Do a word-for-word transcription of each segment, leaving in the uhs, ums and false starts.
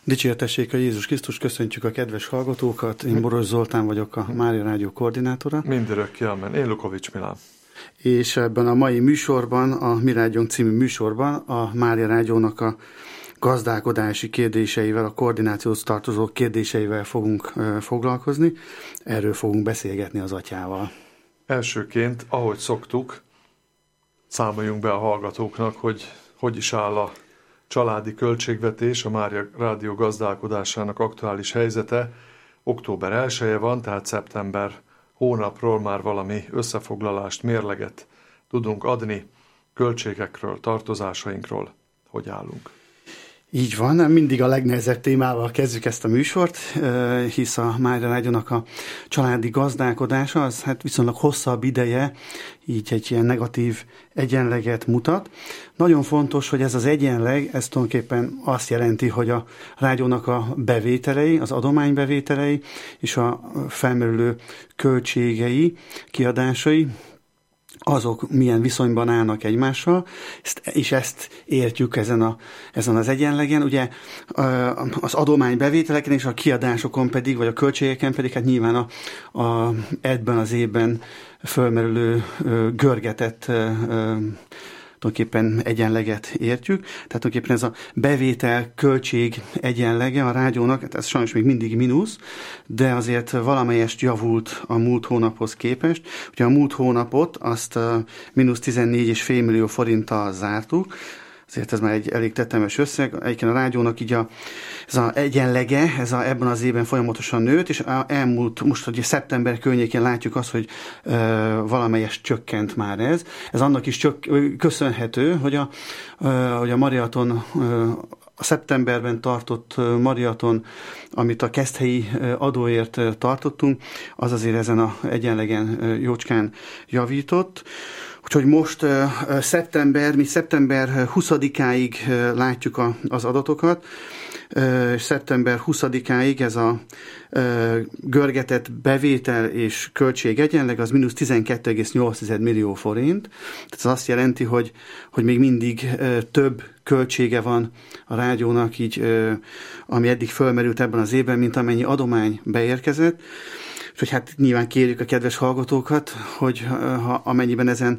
Dicsértessék a Jézus Krisztus, köszöntjük a kedves hallgatókat. Én Boros Zoltán vagyok, a Mária Rádió koordinátora. Mindörökké, amen. Én Lukovics Milán. És ebben a mai műsorban, a Mi Rádiónk című műsorban a Mária Rádiónak a gazdálkodási kérdéseivel, a koordinációhoz tartozó kérdéseivel fogunk foglalkozni. Erről fogunk beszélgetni az atyával. Elsőként, ahogy szoktuk, számoljunk be a hallgatóknak, hogy hogy is áll a családi költségvetés, a Mária Rádió gazdálkodásának aktuális helyzete. Október elseje van, tehát szeptember hónapról már valami összefoglalást, mérleget tudunk adni, költségekről, tartozásainkról, hogy állunk. Így van, mindig a legnehezebb témával kezdjük ezt a műsort, hisz a Mária Rádiónak a családi gazdálkodása az hát viszonylag hosszabb ideje, így egy ilyen negatív egyenleget mutat. Nagyon fontos, hogy ez az egyenleg, ez tulajdonképpen azt jelenti, hogy a rádiónak a bevételei, az adománybevételei és a felmerülő költségei, kiadásai, azok milyen viszonyban állnak egymással, és ezt értjük ezen, a, ezen az egyenlegen. Ugye az adománybevételeken és a kiadásokon pedig, vagy a költségeken pedig, hát nyilván a, a, ebben az évben fölmerülő görgetett tulajdonképpen egyenleget értjük. Tehát tulajdonképpen ez a bevétel-költség egyenlege a rádiónak, hát ez sajnos még mindig mínusz, de azért valamelyest javult a múlt hónaphoz képest. Ugye a múlt hónapot azt mínusz tizennégy egész öt millió forinttal zártuk, azért ez már egy elég tetemes összeg. Egyébként a rádiónak így a, ez az egyenlege, ez a, ebben az évben folyamatosan nőtt, és elmúlt, most ugye szeptember környékén látjuk azt, hogy ö, valamelyest csökkent már ez. Ez annak is csök, köszönhető, hogy a, ö, hogy a maraton, ö, a szeptemberben tartott maraton, amit a keszthelyi adóért tartottunk, az azért ezen az egyenlegen jócskán javított. Úgyhogy most uh, szeptember, mi szeptember huszadikáig uh, látjuk a, az adatokat, uh, és szeptember huszadikáig ez a uh, görgetett bevétel és költség egyenleg az mínusz tizenkettő egész nyolc millió forint. Tehát ez azt jelenti, hogy, hogy még mindig uh, több költsége van a rádiónak, így, uh, ami eddig fölmerült ebben az évben, mint amennyi adomány beérkezett. Úgyhogy hát nyilván kérjük a kedves hallgatókat, hogy ha amennyiben ezen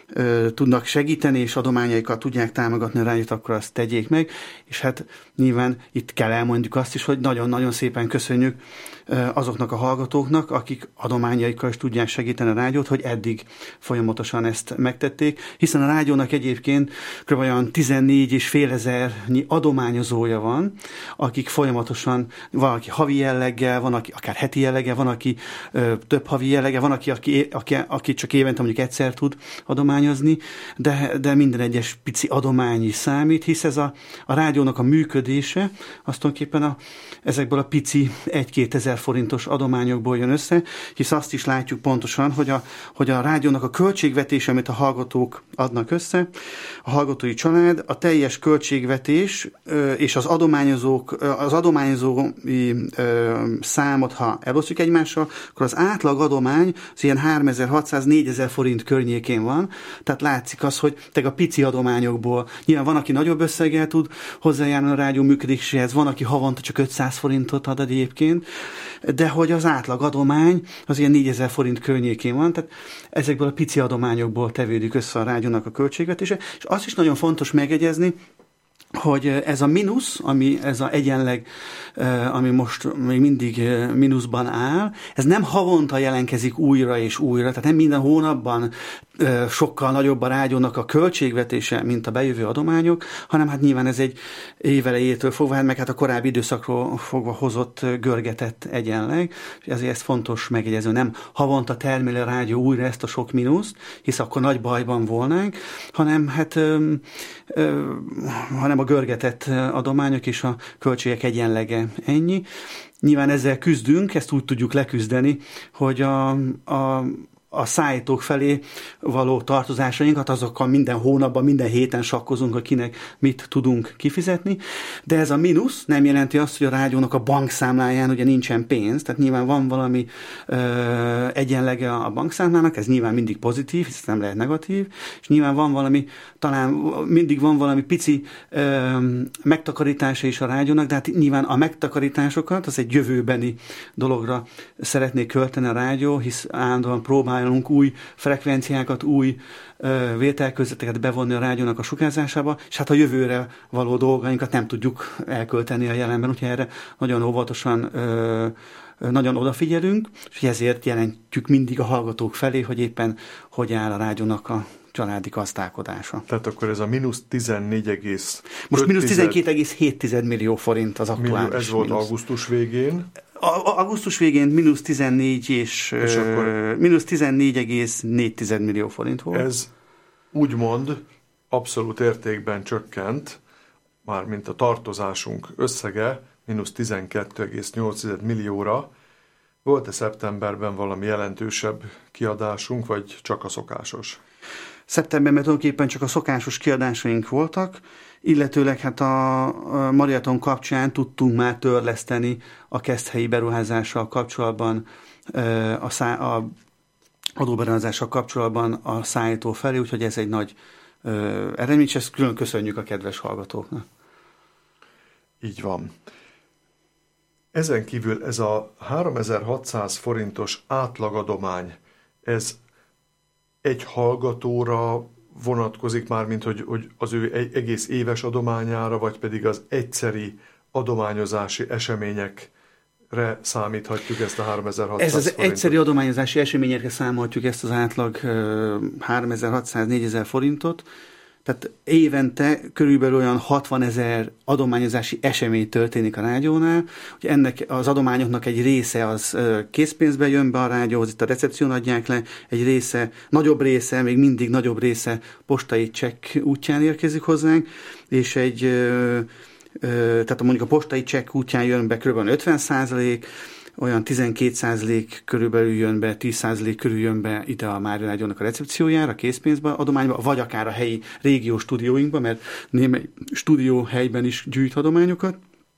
ö, tudnak segíteni, és adományaikat tudják támogatni a rádiót, akkor azt tegyék meg. És hát nyilván itt kell elmondjuk azt is, hogy nagyon-nagyon szépen köszönjük ö, azoknak a hallgatóknak, akik adományaikkal is tudják segíteni a rádiót, hogy eddig folyamatosan ezt megtették, hiszen a rádiónak egyébként kb. Olyan tizennégy és fél ezernyi adományozója van, akik folyamatosan, van, aki havi jelleggel, van, aki akár heti jelleggel, van, aki ö, több havi jelleggel, van, aki, aki, aki, aki csak évente mondjuk egyszer tud adományozni, de, de minden egyes pici adomány is számít, hisz ez a, a rádiónak a működése, azt tulajdonképpen a, ezekből a pici egy-két ezer forintos adományokból jön össze, hisz azt is látjuk pontosan, hogy a, hogy a rádiónak a költségvetése, amit a hallgatók adnak össze, a hallgatói család, a teljes költségvetés és az adományozók, az adományozói számot, ha elosztjuk egymással, akkor az átlag adomány az ilyen háromezer-hatszáz-négyezer forint környékén van, tehát látszik az, hogy te a pici adományokból, nyilván van, aki nagyobb összeggel tud hozzájárulni a rádió működéséhez, van, aki havonta csak ötszáz forintot ad egyébként, de hogy az átlag adomány az ilyen négyezer forint környékén van, tehát ezekből a pici adományokból tevődik össze a rádiónak a költségvetése, és azt is nagyon fontos megegyezni, hogy ez a mínusz, ami ez az egyenleg, ami most még mindig mínuszban áll, ez nem havonta jelentkezik újra és újra, tehát nem minden hónapban sokkal nagyobb a rádiónak a költségvetése, mint a bejövő adományok, hanem hát nyilván ez egy évelejétől fogva, meg hát a korábbi időszakról fogva hozott görgetett egyenleg, és ezért ez fontos megjegyezni, nem havonta termel a rádió újra ezt a sok mínuszt, hisz akkor nagy bajban volnánk, hanem hát ö, ö, hanem a görgetett adományok és a költségek egyenlege ennyi. Nyilván ezzel küzdünk, ezt úgy tudjuk leküzdeni, hogy a, a a szállítók felé való tartozásainkat, azokkal minden hónapban, minden héten sakkozunk, hogy kinek mit tudunk kifizetni, de ez a mínusz nem jelenti azt, hogy a rádiónak a bankszámláján ugye nincsen pénz, tehát nyilván van valami ö, egyenlege a bankszámlának, ez nyilván mindig pozitív, hisz nem lehet negatív, és nyilván van valami, talán mindig van valami pici ö, megtakarítása is a rádiónak, de hát nyilván a megtakarításokat, az egy jövőbeni dologra szeretnék költeni a rádió, hisz állandóan próbálunk új frekvenciákat, új ö, vételközleteket bevonni a rádiónak a sugárzásába, és hát a jövőre való dolgainkat nem tudjuk elkölteni a jelenben, úgyhogy erre nagyon óvatosan, ö, nagyon odafigyelünk, és ezért jelentjük mindig a hallgatók felé, hogy éppen hogy áll a rádiónak a családi gazdálkodása. Tehát akkor ez a mínusz tizennégy egész Most mínusz tizenkét egész hét millió forint az aktuális. Millió, ez volt mínusz. Augusztus végén. A, augusztus végén mínusz tizennégy és, és akkor mínusz tizennégy egész négy millió forint volt. Ez úgymond abszolút értékben csökkent, mármint a tartozásunk összege mínusz tizenkét egész nyolc millióra. Volt-e szeptemberben valami jelentősebb kiadásunk, vagy csak a szokásos? Szeptemberben tulajdonképpen csak a szokásos kiadásaink voltak, illetőleg hát a maraton kapcsán tudtunk már törleszteni a keszthelyi beruházással kapcsolatban, a, szá- a adóberuházással kapcsolatban a szállító felé, úgyhogy ez egy nagy eredmény, és ezt külön köszönjük a kedves hallgatóknak. Így van. Ezen kívül ez a háromezer-hatszáz forintos átlagadomány, ez egy hallgatóra vonatkozik már, mint hogy, hogy az ő egész éves adományára, vagy pedig az egyszeri adományozási eseményekre számíthatjuk ezt a háromezer-hatszáz Ez az forintot. egyszeri adományozási eseményekre számolhatjuk ezt az átlag háromezer-hatszáz-négyezer forintot. Tehát évente körülbelül olyan hatvanezer adományozási esemény történik a rádiónál. Ugye ennek az adományoknak egy része az készpénzbe jön be a rádióhoz, itt a recepción adják le, egy része, nagyobb része, még mindig nagyobb része postai csekk útján érkezik hozzánk, és egy, tehát mondjuk a postai csekk útján jön be kb. ötven százalék, olyan tizenkét százalék körülbelül jön be, tíz százalék körül jön be ide a Mária Rádiónak a recepciójára, a készpénzbe, adományba, vagy akár a helyi régió stúdióinkba, mert némely stúdió helyben is gyűjt adományokat,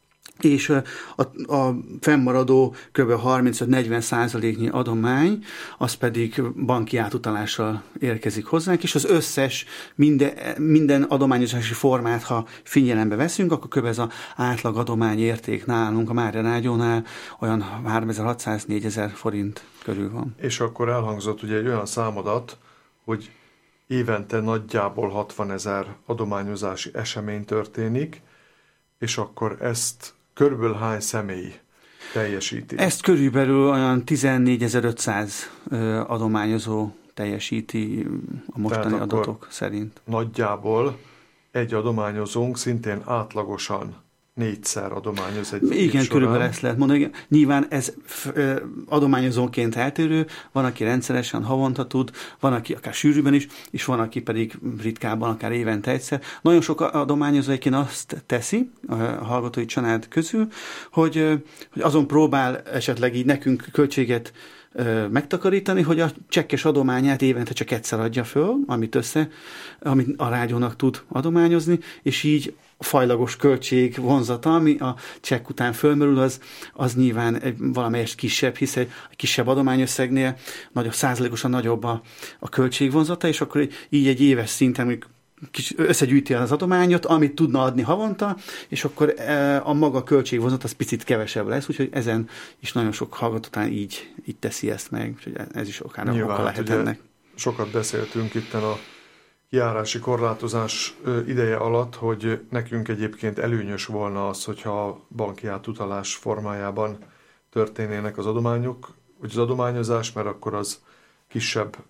és a, a fennmaradó kb. harmincöt-negyven százaléknyi adomány, az pedig banki átutalással érkezik hozzánk, és az összes, minden, minden adományozási formát, ha figyelembe veszünk, akkor kb. Ez az átlag adomány érték nálunk a Mária Rádiónál olyan háromezer-hatszáz-négyezer forint körül van. És akkor elhangzott ugye egy olyan számadat, hogy évente nagyjából hatvanezer adományozási esemény történik, és akkor ezt körülbelül hány személy teljesíti? Ezt körülbelül olyan tizennégyezer-ötszáz adományozó teljesíti a mostani adatok szerint. Nagyjából egy adományozónk szintén átlagosan négyszer adományoz egy Igen, körülbelül ezt lehet mondani. Nyilván ez adományozónként eltérő, van, aki rendszeresen havonta tud, van, aki akár sűrűben is, és van, aki pedig ritkábban, akár évente egyszer. Nagyon sok adományozó egyébként azt teszi a hallgatói család közül, hogy, hogy azon próbál esetleg így nekünk költséget megtakarítani, hogy a csekkes adományát évente csak egyszer adja föl, amit össze, amit a rádiónak tud adományozni, és így a fajlagos költség vonzata, ami a csekk után fölmerül, az, az nyilván valamelyest kisebb, hiszen a kisebb adományösszegnél nagyobb, százalékosan nagyobb a, a költségvonzata, és akkor így egy éves szinten kis összegyűjti az adományot, amit tudna adni havonta, és akkor a maga költségvonzat az picit kevesebb lesz, úgyhogy ezen is nagyon sok hallgató után így, így teszi ezt meg, úgyhogy ez is akár oka lehet ennek. Sokat beszéltünk itten a kijárási korlátozás ideje alatt, hogy nekünk egyébként előnyös volna az, hogyha banki átutalás formájában történnének az adományok, vagy az adományozás, mert akkor az kisebb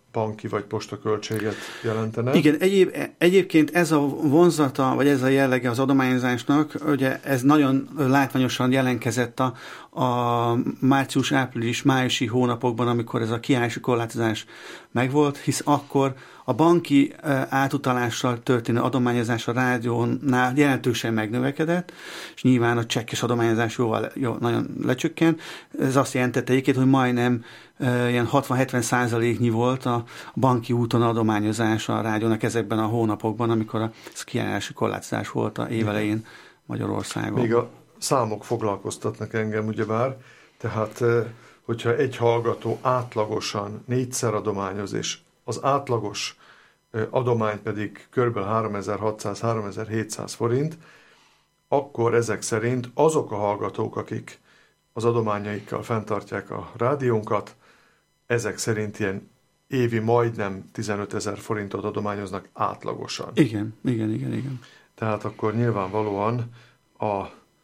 banki vagy postaköltséget jelentene. Igen, egyéb, egyébként ez a vonzata, vagy ez a jellege az adományozásnak, ugye ez nagyon látványosan jelenkezett a, a március, április, májusi hónapokban, amikor ez a kiállási korlátozás megvolt, hisz akkor a banki átutalással történő adományozás a rádiónál jelentősen megnövekedett, és nyilván a csekkes adományozás jóval, jó, nagyon lecsökkent. Ez azt jelentette egyébként, hogy majdnem ilyen hatvan-hetven százaléknyi volt a banki úton adományozás a rádiónak ezekben a hónapokban, amikor a kiállási korlátozás volt a évelején Magyarországon. Még a számok foglalkoztatnak engem ugyebár, tehát hogyha egy hallgató átlagosan négyszer adományoz, és az átlagos adomány pedig kb. háromezer-hatszáz-háromezer-hétszáz forint, akkor ezek szerint azok a hallgatók, akik az adományaikkal fenntartják a rádiónkat, ezek szerint ilyen évi majdnem tizenötezer forintot adományoznak átlagosan. Igen, igen, igen, igen. Tehát akkor nyilvánvalóan a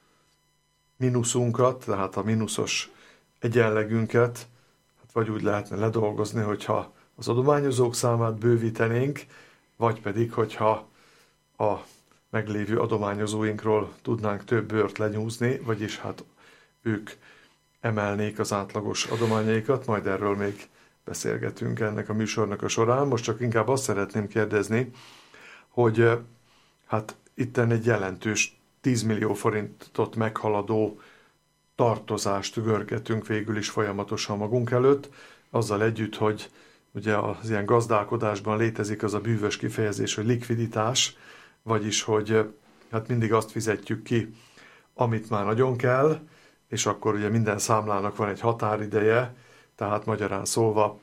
mínuszunkat, tehát a mínuszos egyenlegünket, hát vagy úgy lehetne ledolgozni, hogyha az adományozók számát bővítenénk, vagy pedig, hogyha a meglévő adományozóinkról tudnánk több bőrt lenyúzni, vagyis hát ők emelnék az átlagos adományaikat, majd erről még beszélgetünk ennek a műsornak a során. Most csak inkább azt szeretném kérdezni, hogy hát itten egy jelentős tíz millió forintot meghaladó tartozást görgetünk végül is folyamatosan magunk előtt, azzal együtt, hogy ugye az ilyen gazdálkodásban létezik az a bűvös kifejezés, hogy likviditás, vagyis, hogy hát mindig azt fizetjük ki, amit már nagyon kell, és akkor ugye minden számlának van egy határideje, tehát magyarán szólva,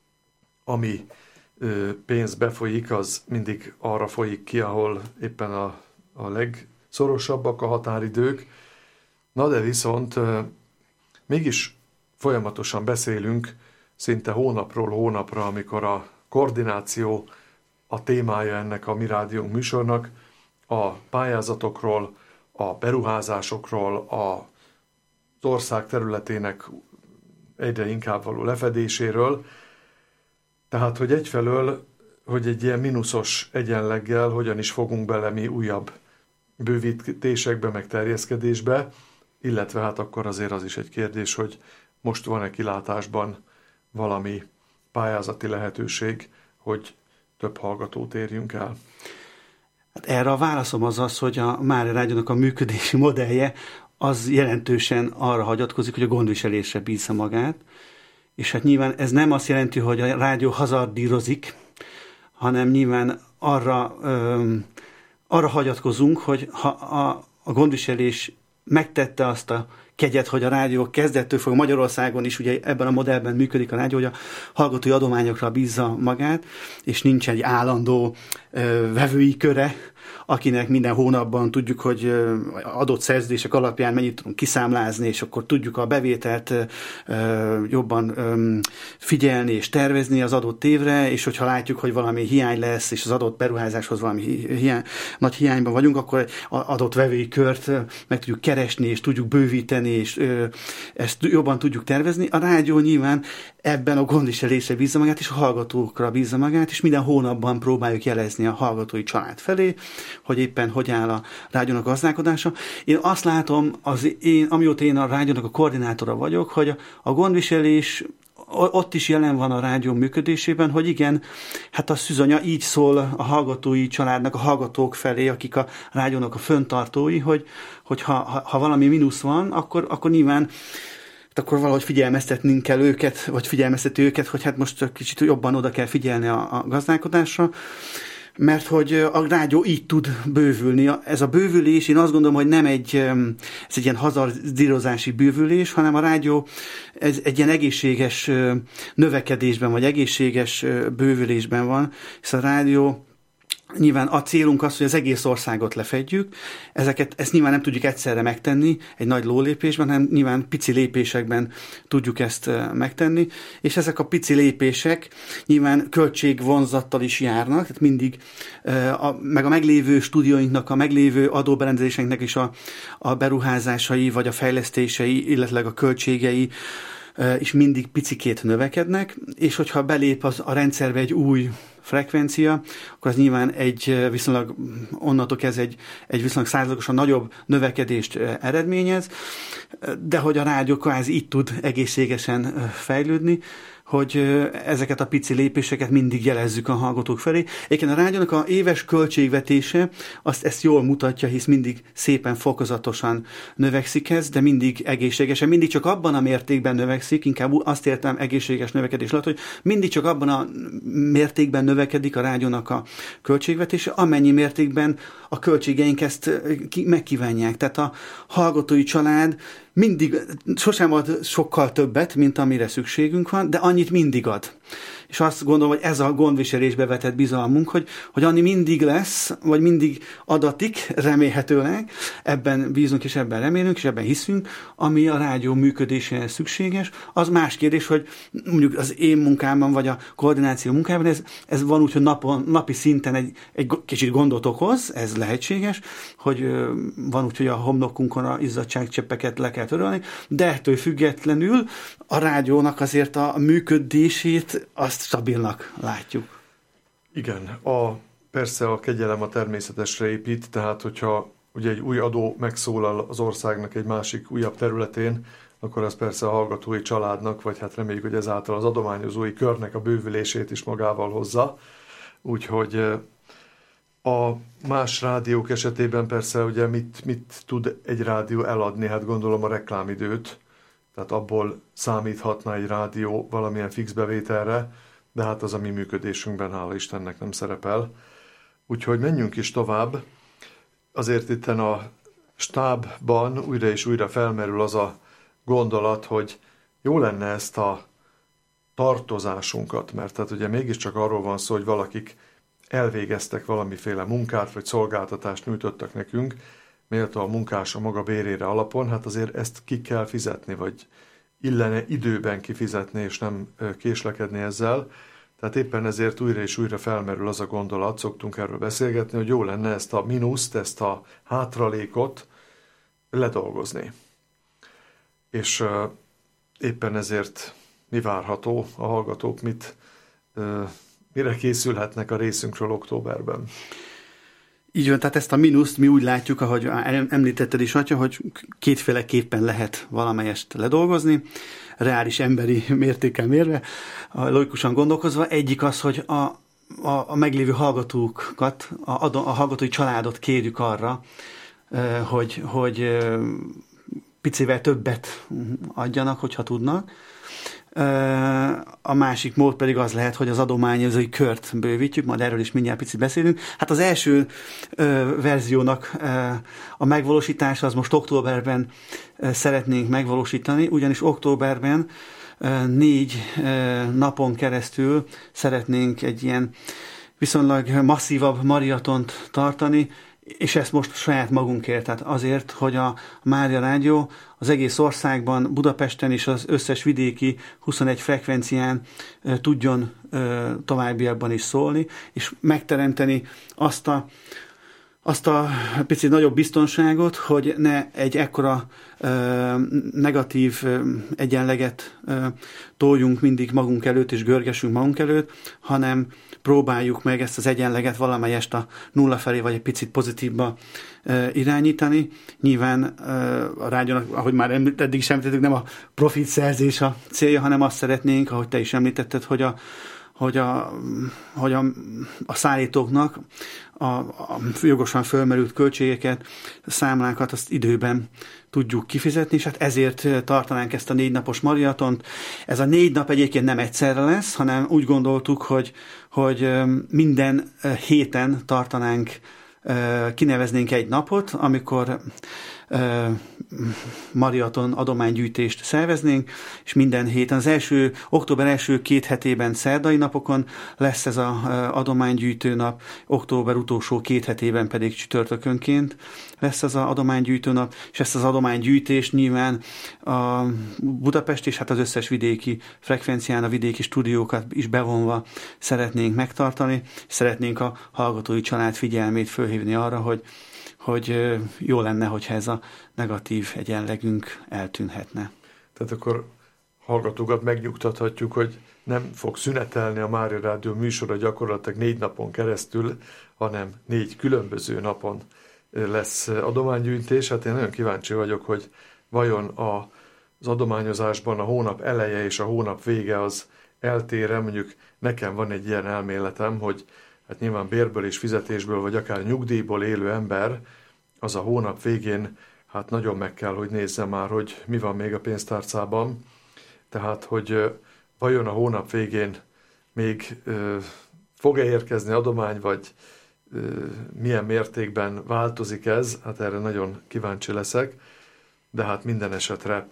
ami ö, pénz befolyik, az mindig arra folyik ki, ahol éppen a, a legszorosabbak a határidők. Na de viszont ö, mégis folyamatosan beszélünk, szinte hónapról hónapra, amikor a koordináció a témája ennek a Mi Rádiónk műsornak, a pályázatokról, a beruházásokról, a az ország területének egyre inkább való lefedéséről. Tehát, hogy egyfelől, hogy egy ilyen mínuszos egyenleggel hogyan is fogunk bele mi újabb bővítésekbe, meg terjeszkedésbe, illetve hát akkor azért az is egy kérdés, hogy most van-e kilátásban valami pályázati lehetőség, hogy több hallgatót érjünk el. Hát erre a válaszom az az, hogy a Mária Rádiónak a működési modellje az jelentősen arra hagyatkozik, hogy a gondviselésre bízza magát, és hát nyilván ez nem azt jelenti, hogy a rádió hazardírozik, hanem nyilván arra, ö, arra hagyatkozunk, hogy ha a, a gondviselés megtette azt a kegyet, hogy a rádió kezdettől fog Magyarországon is, ugye ebben a modellben működik a rádió, hogy a hallgatói adományokra bízza magát, és nincs egy állandó ö, vevői köre, akinek minden hónapban tudjuk, hogy adott szerződések alapján mennyit tudunk kiszámlázni, és akkor tudjuk a bevételt jobban figyelni és tervezni az adott évre, és hogyha látjuk, hogy valami hiány lesz, és az adott beruházáshoz valami hiány, nagy hiányban vagyunk, akkor adott vevői kört meg tudjuk keresni, és tudjuk bővíteni, és ezt jobban tudjuk tervezni. A rádió nyilván ebben a gondviselésre bízza magát, és a hallgatókra bízza magát, és minden hónapban próbáljuk jelezni a hallgatói család felé, hogy éppen hogy áll a rádiónak gazdálkodása. Én azt látom, az én, amióta én a rádiónak a koordinátora vagyok, hogy a, a gondviselés ott is jelen van a rádió működésében, hogy igen, hát a szűzanya így szól a hallgatói családnak, a hallgatók felé, akik a rádiónak a föntartói, hogy, hogy ha, ha, ha valami mínusz van, akkor, akkor nyilván akkor valahogy figyelmeztetnünk kell őket, vagy figyelmeztetni őket, hogy hát most kicsit jobban oda kell figyelni a, a gazdálkodásra, mert hogy a rádió így tud bővülni. Ez a bővülés, én azt gondolom, hogy nem egy, ez egy ilyen hazardírozási bővülés, hanem a rádió ez egy ilyen egészséges növekedésben, vagy egészséges bővülésben van, hisz a rádió nyilván a célunk az, hogy az egész országot lefedjük. Ezeket, ezt nyilván nem tudjuk egyszerre megtenni egy nagy lólépésben, hanem nyilván pici lépésekben tudjuk ezt megtenni, és ezek a pici lépések nyilván költségvonzattal is járnak, tehát mindig, a, meg a meglévő stúdióinknak, a meglévő adóberendezéseinknek is a, a beruházásai, vagy a fejlesztései, illetve a költségei és mindig picikét növekednek, és hogyha belép az, a rendszerbe egy új frekvencia, akkor az nyilván egy viszonylag, onnantól kezdve egy, egy viszonylag százalékosan nagyobb növekedést eredményez, de hogy a rádió kvázi így tud egészségesen fejlődni, hogy ezeket a pici lépéseket mindig jelezzük a hallgatók felé. Egyébként a rádiónak a éves költségvetése azt ezt jól mutatja, hisz mindig szépen fokozatosan növekszik ez, de mindig egészségesen, mindig csak abban a mértékben növekszik, inkább azt értem egészséges növekedés alatt, hogy mindig csak abban a mértékben növekedik a rádiónak a költségvetése, amennyi mértékben a költségeink ezt megkívánják. Tehát a hallgatói család mindig, sosem ad sokkal többet, mint amire szükségünk van, de annyit mindig ad. És azt gondolom, hogy ez a gondviselésbe vetett bizalmunk, hogy, hogy annyi mindig lesz, vagy mindig adatik, remélhetőleg, ebben bízunk és ebben remélünk, és ebben hiszünk, ami a rádió működéséhez szükséges. Az más kérdés, hogy mondjuk az én munkámban, vagy a koordináció munkában ez, ez van úgy, hogy napon, napi szinten egy, egy kicsit gondot okoz, ez lehetséges, hogy van úgy, hogy a homlokunkon a izzadságcseppeket le kell törölni, de ettől függetlenül a rádiónak azért a működését azt stabilnak látjuk. Igen, a, persze a kegyelem a természetesre épít, tehát hogyha ugye egy új adó megszólal az országnak egy másik újabb területén, akkor az persze a hallgatói családnak, vagy hát reméljük, hogy ezáltal az adományozói körnek a bővülését is magával hozza. Úgyhogy a más rádiók esetében persze ugye mit, mit tud egy rádió eladni? Hát gondolom a reklámidőt, tehát abból számíthatna egy rádió valamilyen fix bevételre, de hát az a mi működésünkben, hála Istennek, nem szerepel. Úgyhogy menjünk is tovább. Azért itten a stábban újra és újra felmerül az a gondolat, hogy jó lenne ezt a tartozásunkat, mert tehát ugye mégiscsak arról van szó, hogy valakik elvégeztek valamiféle munkát, vagy szolgáltatást nyújtottak nekünk, méltó a munkás a maga bérére alapon, hát azért ezt ki kell fizetni, vagy illene időben kifizetni, és nem késlekedni ezzel. Tehát éppen ezért újra és újra felmerül az a gondolat, szoktunk erről beszélgetni, hogy jó lenne ezt a mínuszt, ezt a hátralékot ledolgozni. És uh, éppen ezért mi várható, a hallgatók mit, uh, mire készülhetnek a részünkről októberben? Így van, tehát ezt a mínuszt mi úgy látjuk, ahogy említetted is, Atya, hogy kétféleképpen lehet valamelyest ledolgozni, reális emberi mértékkel mérve, logikusan gondolkozva. Egyik az, hogy a, a, a meglévő hallgatókat, a, a hallgatói családot kérjük arra, hogy, hogy picivel többet adjanak, hogyha tudnak. A másik mód pedig az lehet, hogy az adományozói kört bővítjük, majd erről is mindjárt picit beszélünk. Hát az első ö, verziónak ö, a megvalósítása az most októberben ö, szeretnénk megvalósítani, ugyanis októberben ö, négy ö, napon keresztül szeretnénk egy ilyen viszonylag masszívabb maratont tartani, és ezt most saját magunkért, tehát azért, hogy a Mária Rádió az egész országban, Budapesten és az összes vidéki huszonegy frekvencián e, tudjon e, továbbiakban is szólni, és megteremteni azt a, azt a picit nagyobb biztonságot, hogy ne egy ekkora e, negatív e, egyenleget e, toljunk mindig magunk előtt, és görgessünk magunk előtt, hanem próbáljuk meg ezt az egyenleget valamelyest a nulla felé, vagy egy picit pozitívba e, irányítani. Nyilván e, a rádiónak, ahogy már eddig is említettük, nem a profit szerzés a célja, hanem azt szeretnénk, ahogy te is említetted, hogy a, hogy a, hogy a, a szállítóknak a, a jogosan fölmerült költségeket, számlákat azt időben tudjuk kifizetni, és hát ezért tartanánk ezt a négy napos maratont. Ez a négy nap egyébként nem egyszerre lesz, hanem úgy gondoltuk, hogy, hogy minden héten tartanánk, kineveznénk egy napot, amikor maraton adománygyűjtést szerveznénk, és minden héten, az első, október első két hetében szerdai napokon lesz ez az adománygyűjtő nap, október utolsó két hetében pedig csütörtökönként lesz az adománygyűjtő nap, és ezt az adománygyűjtést nyilván a Budapest és hát az összes vidéki frekvencián, a vidéki stúdiókat is bevonva szeretnénk megtartani, szeretnénk a hallgatói család figyelmét fölhívni arra, hogy hogy jó lenne, hogyha ez a negatív egyenlegünk eltűnhetne. Tehát akkor hallgatókat megnyugtathatjuk, hogy nem fog szünetelni a Mária Rádió műsora gyakorlatilag négy napon keresztül, hanem négy különböző napon lesz adománygyűjtés. Hát én nagyon kíváncsi vagyok, hogy vajon a, az adományozásban a hónap eleje és a hónap vége az eltér. Mondjuk nekem van egy ilyen elméletem, hogy hát nyilván bérből és fizetésből, vagy akár nyugdíjból élő ember, az a hónap végén hát nagyon meg kell, hogy nézze már, hogy mi van még a pénztárcában. Tehát, hogy vajon a hónap végén még ö, fog-e érkezni adomány, vagy ö, milyen mértékben változik ez, hát erre nagyon kíváncsi leszek, de hát minden esetre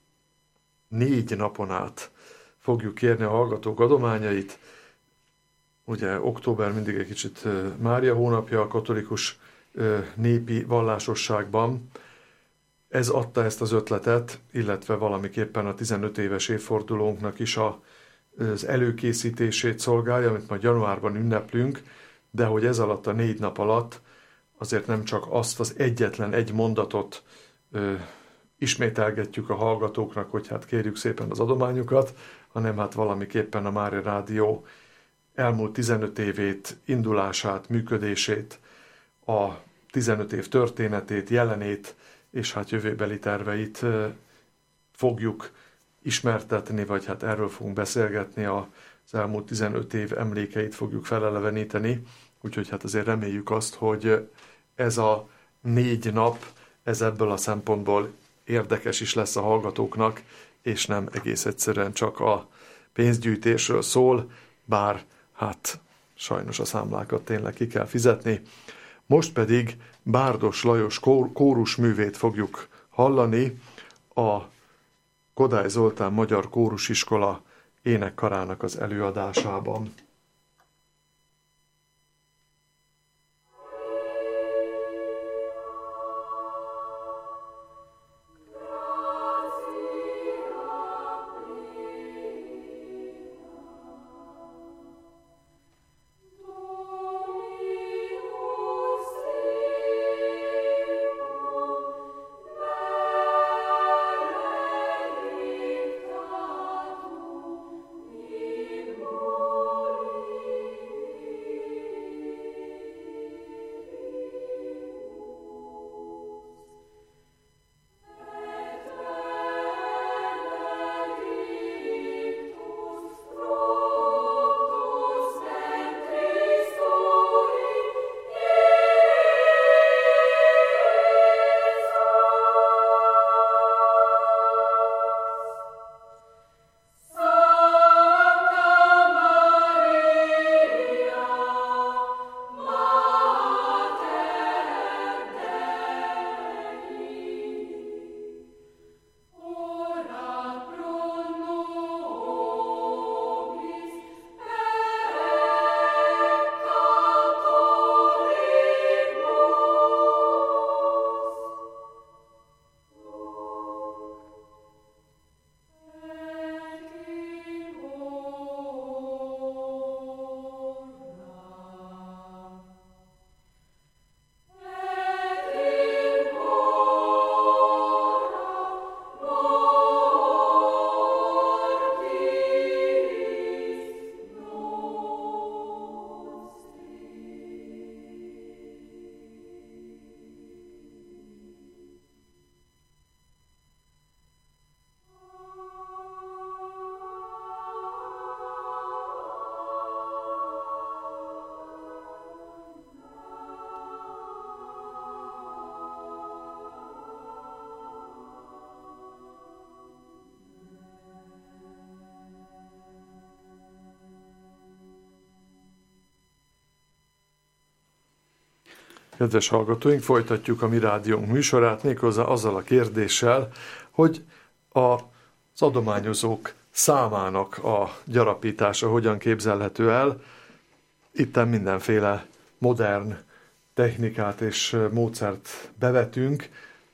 négy napon át fogjuk kérni a hallgatók adományait. Ugye október mindig egy kicsit Mária hónapja a katolikus ö, népi vallásosságban. Ez adta ezt az ötletet, illetve valamiképpen a tizenöt éves évfordulónknak is a, az előkészítését szolgálja, amit majd januárban ünneplünk, de hogy ez alatt a négy nap alatt azért nem csak azt az egyetlen egy mondatot ö, ismételgetjük a hallgatóknak, hogy hát kérjük szépen az adományukat, hanem hát valamiképpen a Mária Rádió elmúlt tizenöt évét, indulását, működését, a tizenöt év történetét, jelenét, és hát jövőbeli terveit fogjuk ismertetni, vagy hát erről fogunk beszélgetni, az elmúlt tizenöt év emlékeit fogjuk feleleveníteni, úgyhogy hát azért reméljük azt, hogy ez a négy nap, ez ebből a szempontból érdekes is lesz a hallgatóknak, és nem egész egyszerűen csak a pénzgyűjtésről szól, bár hát sajnos a számlákat tényleg ki kell fizetni. Most pedig Bárdos Lajos kórusművét fogjuk hallani a Kodály Zoltán Magyar Kórusiskola énekkarának az előadásában. Kedves hallgatóink, folytatjuk a mi rádiónk műsorát, méghozzá azzal a kérdéssel, hogy az adományozók számának a gyarapítása hogyan képzelhető el. Itten mindenféle modern technikát és módszert bevetünk,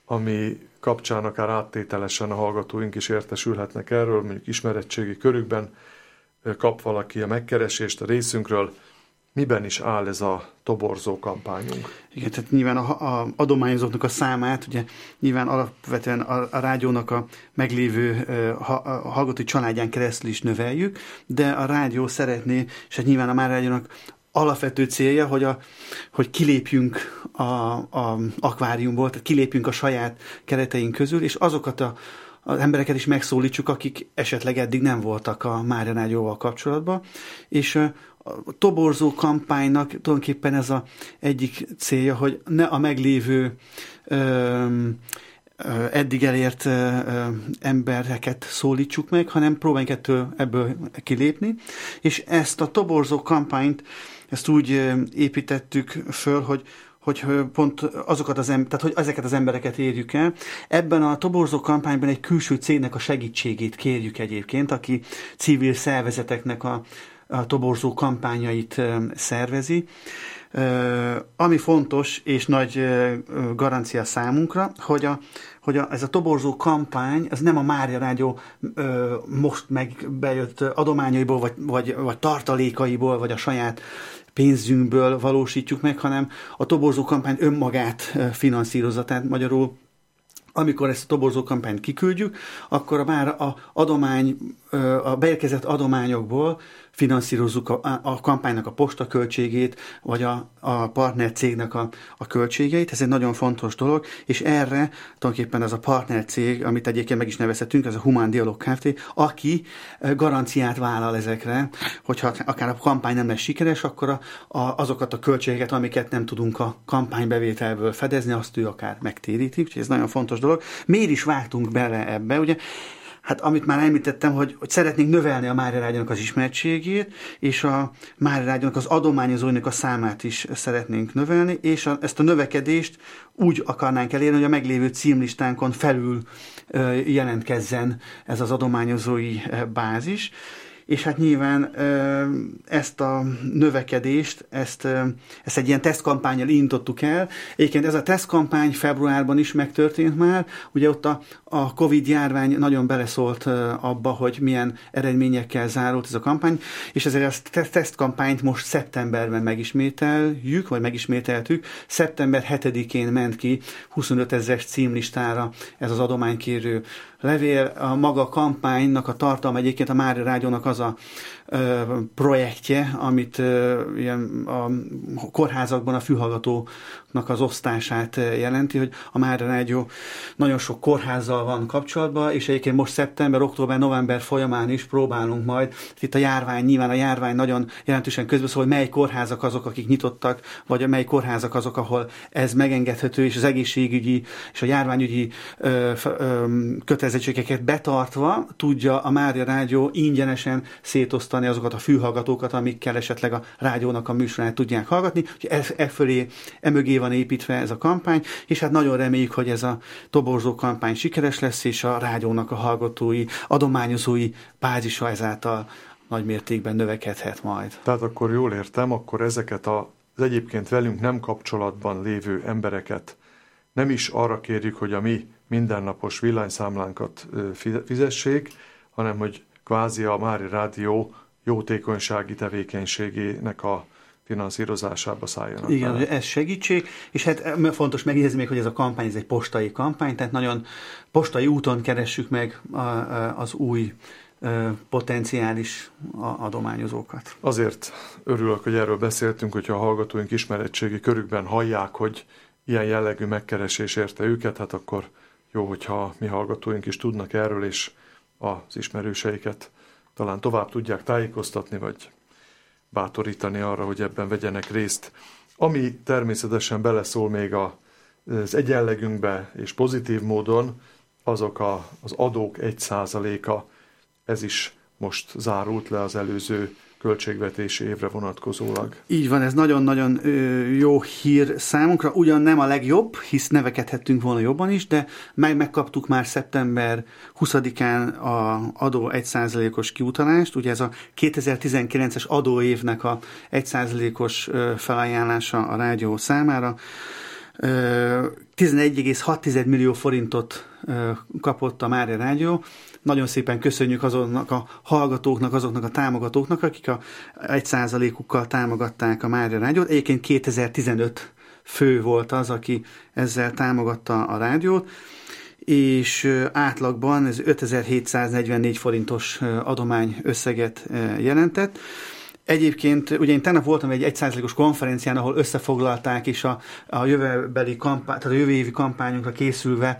ami kapcsán akár áttételesen a hallgatóink is értesülhetnek erről, mondjuk ismeretségi körükben kap valaki a megkeresést a részünkről, miben is áll ez a toborzó kampányunk? Igen, tehát nyilván a, a adományozóknak a számát, ugye nyilván alapvetően a, a rádiónak a meglévő ha, a hallgatói családján keresztül is növeljük, de a rádió szeretné, és hát nyilván a Mária Rádiónak alapvető célja, hogy, a, hogy kilépjünk a, a akváriumból, tehát kilépjünk a saját kereteink közül, és azokat a az embereket is megszólítsuk, akik esetleg eddig nem voltak a Mária Rádióval kapcsolatban, és a toborzó kampánynak tulajdonképpen ez az egyik célja, hogy ne a meglévő ö, ö, eddig elért ö, embereket szólítsuk meg, hanem próbáljunk ettől, ebből kilépni, és ezt a toborzó kampányt, ezt úgy építettük föl, hogy hogy pont azokat az em- tehát hogy ezeket az embereket érjük el. Ebben a toborzó kampányban egy külső cégnek a segítségét kérjük egyébként, aki civil szervezeteknek a, a toborzó kampányait szervezi. Ami fontos és nagy garancia számunkra, hogy, a, hogy a, ez a toborzó kampány, ez nem a Mária Rádió most megbejött adományaiból, vagy, vagy, vagy tartalékaiból, vagy a saját pénzünkből valósítjuk meg, hanem a toborzó kampány önmagát finanszírozza, tehát magyarul amikor ezt a toborzó kampányt kiküldjük, akkor már a adomány, a beérkezett adományokból finanszírozzuk a, a kampánynak a postaköltségét, vagy a, a partner cégnek a, a költségeit. Ez egy nagyon fontos dolog, és erre tulajdonképpen ez a partner cég, amit egyébként meg is nevezhetünk, ez a Humán Dialog Kft., aki garanciát vállal ezekre, hogyha akár a kampány nem lesz sikeres, akkor a, a, azokat a költségeket, amiket nem tudunk a kampánybevételből fedezni, azt ő akár megtéríti, úgyhogy ez nagyon fontos dolog. Miért is vágtunk bele ebbe, ugye? Hát amit már említettem, hogy, hogy szeretnénk növelni a Mária Rádiónak az ismertségét, és a Mária Rádiónak az adományozóinak a számát is szeretnénk növelni, és a, ezt a növekedést úgy akarnánk elérni, hogy a meglévő címlistánkon felül ö, jelentkezzen ez az adományozói bázis. És hát nyilván ezt a növekedést, ezt, ezt egy ilyen tesztkampánnyal indítottuk el. Egyébként ez a tesztkampány februárban is megtörtént már. Ugye ott a, a Covid-járvány nagyon beleszólt abba, hogy milyen eredményekkel zárult ez a kampány, és ezért a tesztkampányt most szeptemberben megismételjük, vagy megismételtük. szeptember hetedikén ment ki huszonötezer címlistára ez az adománykérő levél. A maga kampánynak a tartalma egyébként a Mária Rádiónak az a ö, projektje, amit ö, ilyen, a kórházakban a fülhallgatóknak az osztását jelenti, hogy a Mária Rádió nagyon sok kórházzal van kapcsolatban, és egyébként most szeptember, október, november folyamán is próbálunk majd, itt a járvány, nyilván a járvány nagyon jelentősen közbeszól, hogy mely kórházak azok, akik nyitottak, vagy mely kórházak azok, ahol ez megengedhető, és az egészségügyi és a járványügyi ö, ö, kötelezettségeket betartva tudja a Mária Rádió ingyenesen szétosztani azokat a fülhallgatókat, amikkel esetleg a rádiónak a műsorát tudják hallgatni. E, e fölé, e mögé van építve ez a kampány, és hát nagyon reméljük, hogy ez a toborzó kampány sikeres lesz, és a rádiónak a hallgatói, adományozói bázisa ezáltal nagy mértékben növekedhet majd. Tehát akkor jól értem, akkor ezeket az egyébként velünk nem kapcsolatban lévő embereket nem is arra kérjük, hogy a mi mindennapos villanyszámlánkat fizessék, hanem hogy kvázi a Mária Rádió jótékonysági tevékenységének a finanszírozásába szálljanak. Igen, bele. Ez segítség, és hát fontos megjegyezni még, hogy ez a kampány, ez egy postai kampány, tehát nagyon postai úton keressük meg az új potenciális adományozókat. Azért örülök, hogy erről beszéltünk, hogyha a hallgatóink ismeretségi körükben hallják, hogy ilyen jellegű megkeresés érte őket, hát akkor jó, hogyha mi hallgatóink is tudnak erről, és az ismerőseiket talán tovább tudják tájékoztatni, vagy bátorítani arra, hogy ebben vegyenek részt. Ami természetesen beleszól még az egyenlegünkbe, és pozitív módon, azok a, az adók egy százaléka, ez is most zárult le az előző költségvetési évre vonatkozólag. Így van, ez nagyon-nagyon jó hír számunkra. Ugyan nem a legjobb, hisz nevekedhettünk volna jobban is, de meg megkaptuk már szeptember huszadikán a adó egy százalékos kiutalást. Ugye ez a kétezer-tizenkilences adóévnek a egy százalékos felajánlása a rádió számára. tizenegy egész hat millió forintot kapott a Mária Rádió. Nagyon szépen köszönjük azoknak a hallgatóknak, azoknak a támogatóknak, akik a egy százalékukkal támogatták a Mária Rádiót. Egyébként kétezer-tizenöt fő volt az, aki ezzel támogatta a rádiót, és átlagban ez ötezer-hétszáznegyvennégy forintos adomány összeget jelentett. Egyébként, ugye én tegnap voltam egy egy százalékos konferencián, ahol összefoglalták, és a, a jövőbeli kampány, tehát a jövő évi kampányunkra készülve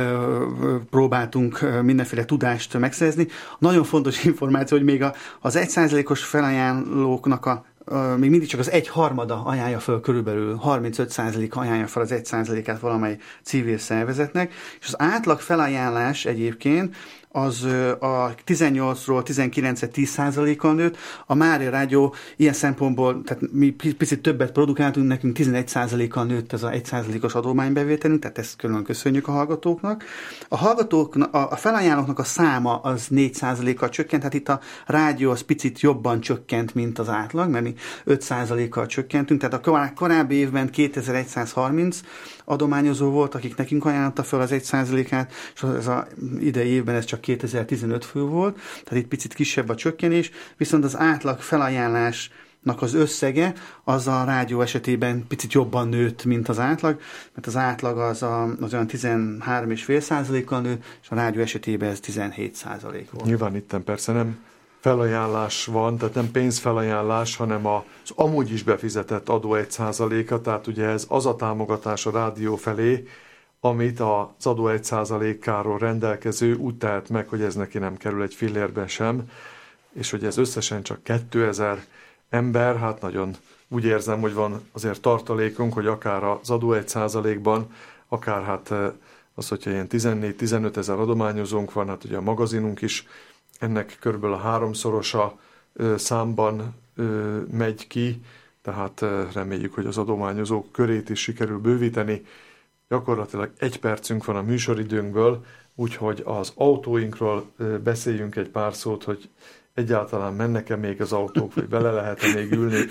ö, próbáltunk mindenféle tudást megszerezni. Nagyon fontos információ, hogy még a, az egy százalékos felajánlóknak a Uh, még mindig csak az egy harmada ajánlja fel körülbelül, harmincöt százalék ajánlja fel az egy százalékát valamely civil szervezetnek, és az átlag felajánlás egyébként az a tizennyolcról tizenkilencre tíz százalékkal nőtt. A Mária Rádió ilyen szempontból, tehát mi picit többet produkáltunk, nekünk tizenegy százalékkal nőtt ez a egy százalékos adománybevételünk, tehát ezt külön köszönjük a hallgatóknak. A hallgatók, a felajánlóknak a száma az négy százalékkal csökkent, tehát itt a rádió az picit jobban csökkent, mint az átlag, mert mi öt százalékkal csökkentünk, tehát a korábbi évben kétezer-százharminc adományozó volt, akik nekünk ajánlotta fel az egy százalékát, és ez az idei évben ez csak kétezer-tizenöt fő volt, tehát itt picit kisebb a csökkenés, viszont az átlag felajánlásnak az összege az a rádió esetében picit jobban nőtt, mint az átlag, mert az átlag az, a, az olyan tizenhárom egész öt százalékkal nőtt, és a rádió esetében ez tizenhét százalék volt. Nyilván itten persze nem felajánlás van, tehát nem pénzfelajánlás, hanem az amúgy is befizetett adó egy százaléka, tehát ugye ez az a támogatás a rádió felé, amit az adó egy százalékáról rendelkező úgy tehet meg, hogy ez neki nem kerül egy fillérbe sem, és hogy ez összesen csak kétezer ember, hát nagyon úgy érzem, hogy van azért tartalékunk, hogy akár az adó egy százalékban, akár hát az, hogyha ilyen tizennégy-tizenöt ezer adományozónk van, hát ugye a magazinunk is ennek körülbelül a háromszorosa ö, számban ö, megy ki, tehát ö, reméljük, hogy az adományozók körét is sikerül bővíteni. Gyakorlatilag egy percünk van a műsoridőnkből, úgyhogy az autóinkról ö, beszéljünk egy pár szót, hogy egyáltalán mennek-e még az autók, vagy bele lehet-e még ülni,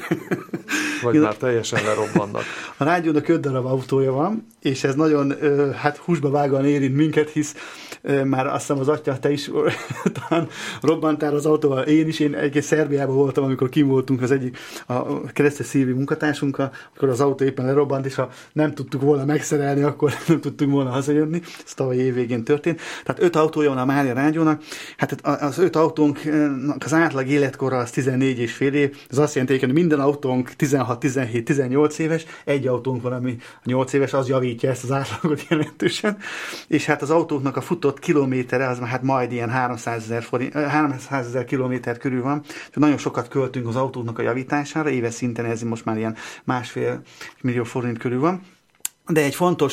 vagy már teljesen lerobbannak. A rádiónak öt darab autója van, és ez nagyon hát húsba vágóan érint minket, hisz már azt hiszem az atya, te is talán robbantál az autóval, én is, én egész Szerbiában voltam, amikor kim voltunk az egyik a keresztes szívű munkatársunkkal, amikor az autó éppen lerobbant, és ha nem tudtuk volna megszerelni, akkor nem tudtunk volna hazajönni. Ez tavaly év végén történt. Tehát öt autója van a Mária Rádiónak. Hát az öt autónknak az átlag életkora az tizennégy és fél év. Ez azt jelenti, hogy minden autónk tizenhat, tizenhét, tizennyolc éves, egy autónk van, ami nyolc éves, az javítja ezt az átlagot jelentősen. És hát az autóknak a futott kilométere, az hát majd ilyen háromszázezer kilométer körül van. Nagyon sokat költünk az autóknak a javítására, éves szinten ez most már ilyen másfél millió forint körül van. De egy fontos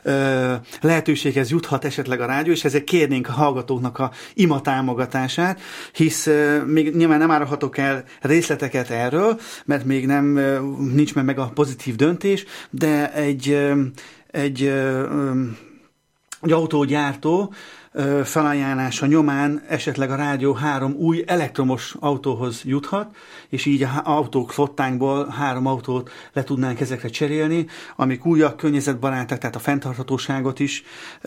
ö, lehetőséghez juthat esetleg a rádió, és ezért kérnénk a hallgatóknak a ima támogatását, hisz ö, még nyilván nem árulhatok el részleteket erről, mert még nem ö, nincs meg a pozitív döntés, de egy, ö, egy, ö, egy autógyártó felajánlása nyomán esetleg a rádió három új elektromos autóhoz juthat, és így a autók flottánkból három autót le tudnánk ezekre cserélni, amik újak, környezetbarátak, tehát a fenntarthatóságot is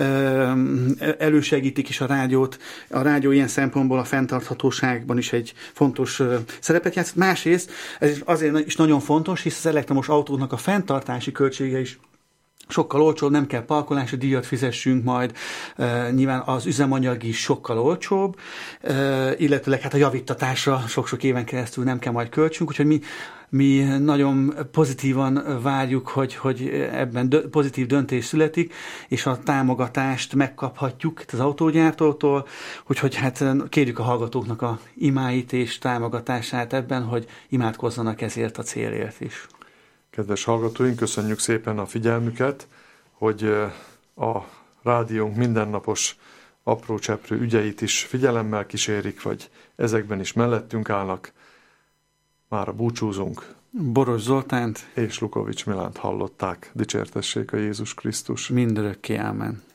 elősegítik is a rádiót. A rádió ilyen szempontból a fenntarthatóságban is egy fontos szerepet játszik. Másrészt ez azért is nagyon fontos, hisz az elektromos autóknak a fenntartási költsége is sokkal olcsóbb, nem kell parkolási díjat fizessünk majd, e, nyilván az üzemanyag is sokkal olcsóbb, e, illetőleg hát a javítatásra sok-sok éven keresztül nem kell majd költsünk, úgyhogy mi, mi nagyon pozitívan várjuk, hogy, hogy ebben dö- pozitív döntés születik, és a támogatást megkaphatjuk az autógyártótól, úgyhogy hát kérjük a hallgatóknak a imáit és támogatását ebben, hogy imádkozzanak ezért a célért is. Kedves hallgatóink, köszönjük szépen a figyelmüket, hogy a rádiónk mindennapos apró cseprő ügyeit is figyelemmel kísérik, vagy ezekben is mellettünk állnak. Mára búcsúzunk. Boros Zoltánt és Lukovics Milánt hallották. Dicsértessék a Jézus Krisztus. Mindörökké, ámen.